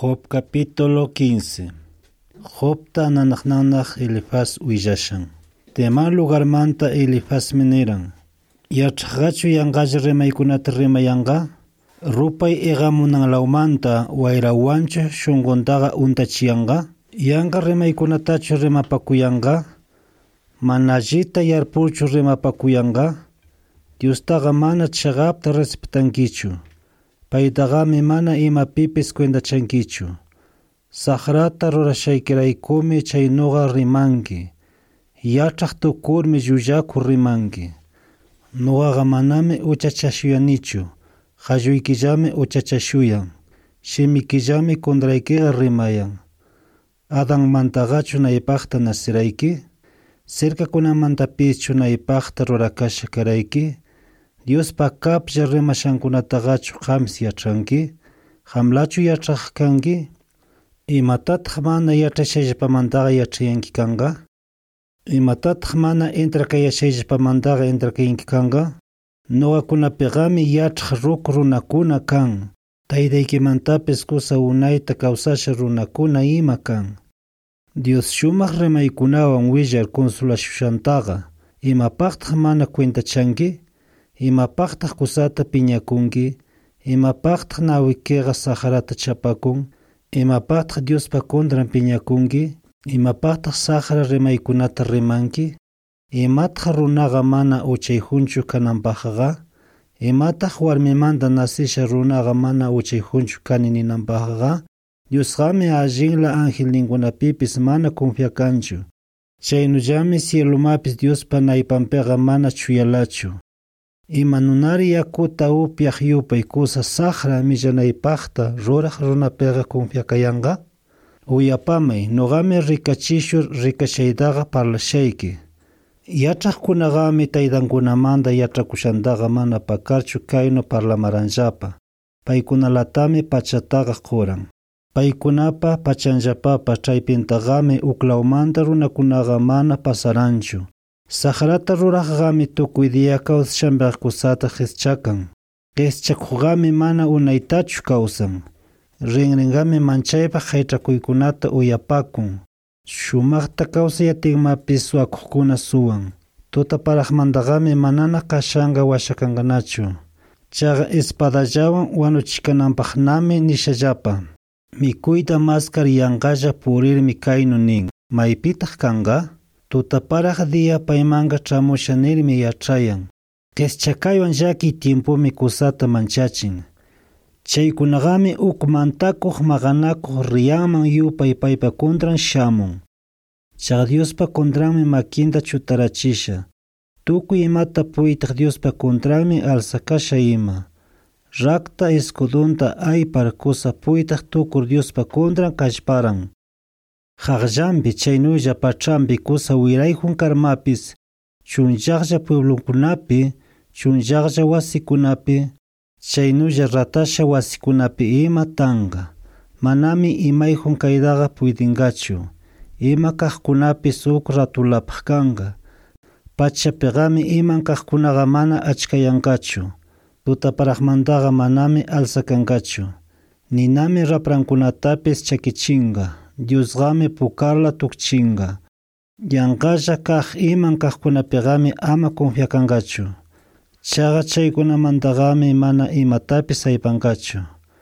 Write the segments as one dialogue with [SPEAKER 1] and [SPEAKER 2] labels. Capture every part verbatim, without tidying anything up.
[SPEAKER 1] Job capítulo quince. Job ta nanaknanak Elifaz uyashan. Tema lugar manta Elifaz miniran. Yachgachu yangaja remaykunata remayanga. Rupay egamunang laumanta wairawancha shungontaga untachiyanga. Yanga remaykunatachu remapakuyanga. Manajita yarpurchu remapakuyanga. Diostaga mana chagapta respetankichu. Paitagami mana ima pipis cuendachankichu. Sahrata rurashaykiraykumi chaynuga rimanki. Yachaq tukurmi llullaku rimanki. Nugaga manami uchachashuyanichu. Qalluykillami uchachashuyan. Shimikillami kondraykiga rimayan. Adan mantagachu naypaqta nasirayki. Cercakunamantapischu naypaqta rurakasha karayki. Dios pa kaplla rimashankunatagachu qams yachanki. Qamlachu yachaq kanki. Imatataq mana yachashayllapamantaqa yachayanki kanga. Imatataq mana entrakayashayllapamantaqa entrakayanki kanga. Nuqakunapiqami yachaq ruku runakuna kan. Taytaykimantapis kusa unayta kawsasha runakuna ima kan. Dios shumaq rimaykunawan willar consolashushantaqa. Imapaqtaq mana cuentachanki. Imapaqtaq kusata piñakunki. Imapaqtaq nawikiqa saharata chapakun. Imapaqtaq Diospa contran piñakunki. Imapaqtaq sahara rimaykunata rimanki. Imataq runaqa mana uchayjunchu kananpaqqa. Imataq warmimanta nasisha runaqa mana uchayjunchu kani ninanpaqqa. Diosqami allinla angelninkunapipis mana confiakanchu. Chaynullami cielomapis Diospa naypanpiqa mana chuyalachu. Ima nunari yakuta upyaq yupay kusa sahra millanaypaqta ruraq runapiqa confiakayanga. Uyapamay, nuqami rikachishur rikashaytaqa parlashayki. Yachaqkunaqami taytankunamanta yachakushantaqa mana pakarchu kaynu parlamaranllapa. Paykunalatami pachataqa quran. Paykunapa pachanllapapa chaypintaqami uklawmanta runakunaqa mana pasaranchu. Sahrata ruraqaqami tukuy dia kawsashanpiqa kusata qischakan. Qischakuqami mana unaytachu kawsan. Rinrinqami manchaypaq hayt'akuykunata uyapakun. Shumaqta kawsayatinmapis suwakuqkuna suwan. Tutaparaqmantaqami manana kashanqa washakanqanachu. Chaqa espadallawan wanuchikananpaqnami nishallapa. Mikuyta maskar yanqalla purirmi kaynu nin. Maypitaq kanqa? Tutaparaq dia paymanga chamusha nirmi yachayan. Qischakaywan llaki tiempumi kusata manchachin. Chaykunaqami uk mantakuq maqanakuq riyanman yupay paypa contran shamun. Chaqa Diospa contranmi makinta chutarachisha. Tukuy imata puytaq Diospa contranmi alsakasha ima. Rakta escudunta aypar kusa puytaq tukur Diospa contran kallparan. Haqllampi chaynulla pachampi kusa wirayjun karmapis, chunllaqlla pueblokunapi, chunllaqlla wasikunapi, chaynulla ratasha wasikunapi ima tanga. Manami imayjun kaydaqa puydingachu. Ima kaqkunapis uk ratulapaq kanqa. Pachapiqami iman kaqkunaqa mana achkayanqachu. Tutaparaqmantaqa manami alsakanqachu. Ninami raprankunatapis chakichinqa. Diosqami pukarla tukchinqa. Yanqalla kaq iman kaqkunapiqami ama confiakanqachu. Chaqa chaykunamantaqami mana imatapis aypanqachu.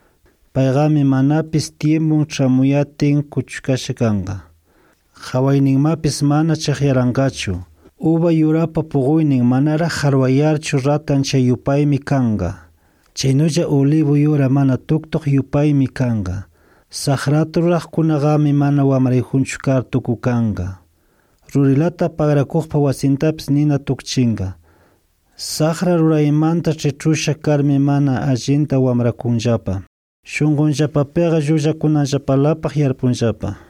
[SPEAKER 1] Paygami manapis tiempun chamuyatin kuchukasha kanqa. Qhawayninmapis mana chaqyaranqachu. Uva yurapa puquynin manara harwayarchu ratan chay yupaymi kanqa. Chaynulla olivo yura mana tuktuq yupaymi kanqa. Sahrata ruraqkunaqami mana wamrayjunchu kar tukukanqa. Rurilata pagrakuqpa wasintapis nina tukchinqa. Sahra ruraymanta chichusha karmi mana allinta wamrakunllapa. Shunqunllapapiqa llullakunanllapalapaq yarpunllapa.